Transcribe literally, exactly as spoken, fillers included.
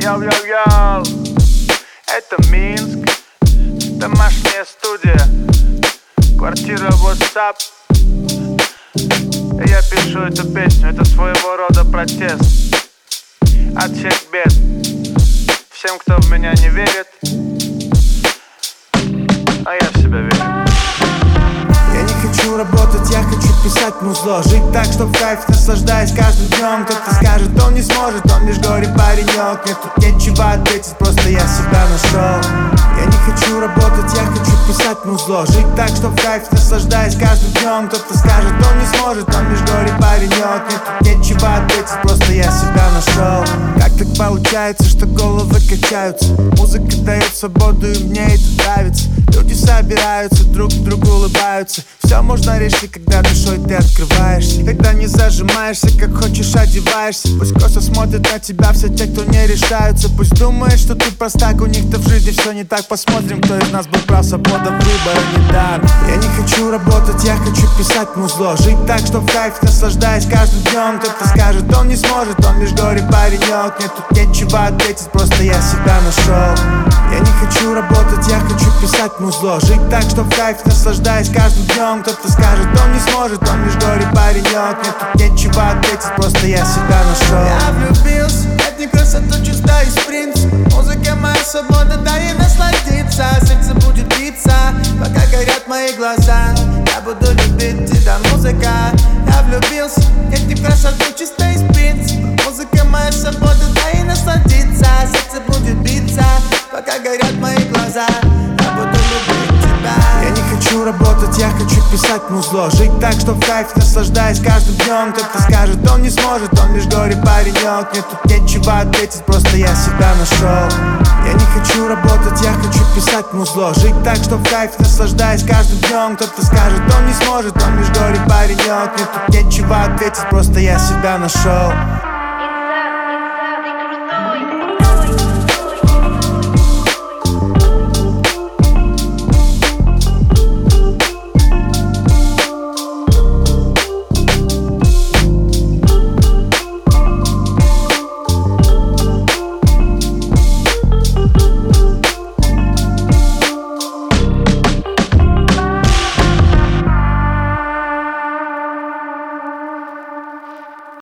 Йоу-йоу-йоу, это Минск, домашняя студия, квартира WhatsApp. Я пишу эту песню, это своего рода протест от всех бед, всем, кто в меня не верит, а я в себя верю. Я не хочу работать, я хочу писать музло, жить так, что в кайф, наслаждаясь каждым днем. Кто-то скажет, он не сможет, он лишь горе-паренек. Мне тут нечего ответить, просто я себя нашел. Я не хочу работать, я хочу писать музло, жить так, что в кайф, наслаждаясь каждым днем. Кто-то скажет, он не сможет, он лишь горе-паренек. Мне тут нечего ответить, просто я себя нашел. Как так получается, что головы качаются? Музыка дает свободу, и мне это нравится. Люди собираются, друг к другу улыбаются. Все можно решить, когда душой ты открываешься. Когда не зажимаешься, как хочешь одеваешься. Пусть косо смотрят на тебя все те, кто не решаются. Пусть думают, что ты простак, у них-то в жизни все не так. Посмотрим, кто из нас был прав, свобода выбора не дар. Я не хочу работать, я хочу писать музло, жить так, что в кайф, наслаждаясь каждым днем. Кто-то скажет, он не сможет, он лишь горе-паренек. Мне тут нечего ответить, просто я себя нашел. Я не хочу работать, я хочу писать музло, жить так, что в кайф, наслаждаясь каждым днем. Кто-то скажет, он не сможет, он лишь горе-паренек. Мне тут нечего ответить, просто я себя нашел. Я влюбился, это не красота, чувства из принципа. Музыка моя свобода, дай ей насладиться. Сердце будет биться, пока горят мои глаза. Я буду любить тебя, музыка. Я влюбился, это не красота, чисто из принципа. Музыка моя свобода, дай ей насладиться. Сердце будет биться, пока горят мои глаза. Я буду любить тебя. Я не хочу работать, я хочу писать музло, жить так, что в кайф, наслаждаясь каждым днем. Кто-то скажет, он не сможет, он лишь горе-паренек. Мне тут нечего ответить, просто я себя нашел. Я не хочу работать, я хочу писать музло, жить так, что в кайф, наслаждаясь каждым днем. Кто-то скажет, он не сможет, он лишь горе-паренек. Мне тут нечего ответить, просто я себя нашел.